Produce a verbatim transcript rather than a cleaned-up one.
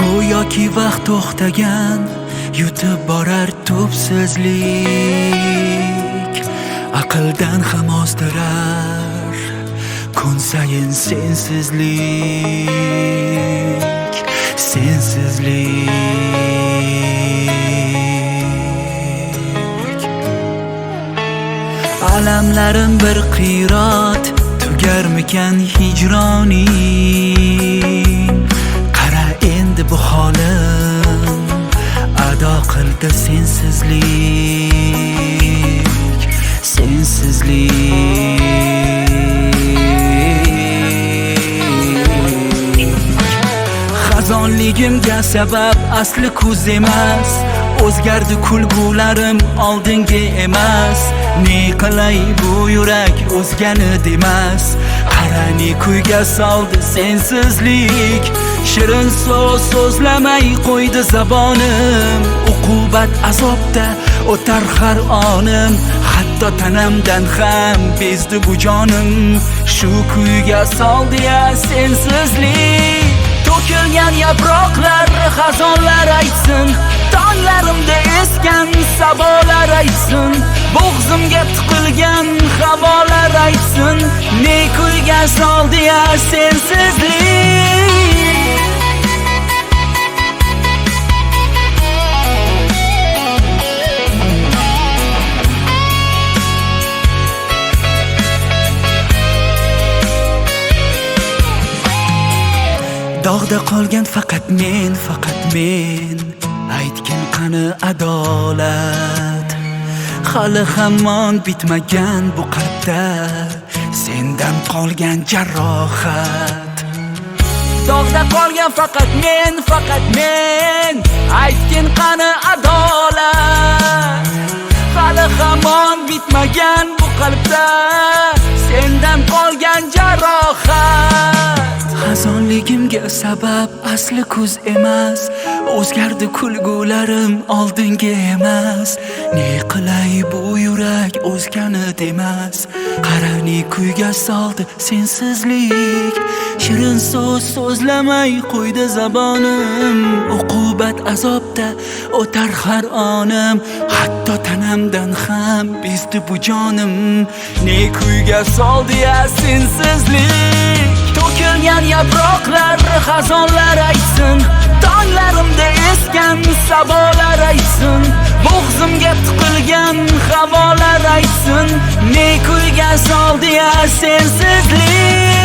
go'yoki vaqt to'xtagan, yutib borar tubsizlik. Aqldan ham ozdirar kun sayin sensizlik, sensizlik. Alamlarim bir qiyrot, tugarmikan hijroning. Qara endi bu holim, ado qildi sensizlik, sensizlik. Xazonligimga sabab asli kuz emas, o'zgardi kulgularim oldingi emas. Ne qilay bu yurak o'zgani demas, qarani kuyga soldi sensizlik. Shirin so'z so'zlamay qo'ydi zabonim, uqubat azobda o'tar har onim. Hatto tanamdan ham bezdi bu jonim, shu kuyga soldi ya sensizlik. To'kilgan yaproqlar xazonlar aytsin, tonglarimda esgan sabolar aytsin. Bo'g'zimga tiqilgan havolar aytsin, ne kuyga soldi ya sensizlik. Dog'da qolgan faqat men, faqat men. Aytgin qani adolat, hali hamon bitmagan bu qalbda sendan qolgan jarohat. Dog'da qolgan faqat men, faqat men. Aytgin qani adolat, hali hamon bitmagan bu qalbda sendan qolgan jarohat. Xazonligimga sabab asli kuz emas, o'zgardi kulgularim oldingi emas. Ne qilay bu yurak o'zgani demas, qarani kuyga soldi sensizlik. Shirin so'z so'zlamay qo'ydi zabonim, uqubat azobda o'tar har onim. Hatto tanamdan ham bezdi bu jonim, ne kuyga soldi ya sensizlik. To'kilgan yaproqlar xazonlar aytsin, tonglarimda esgan sabolar aytsin. Bo'g'zimga tiqilgan havolar aytsin, ne kuyga soldi ya sensizlik.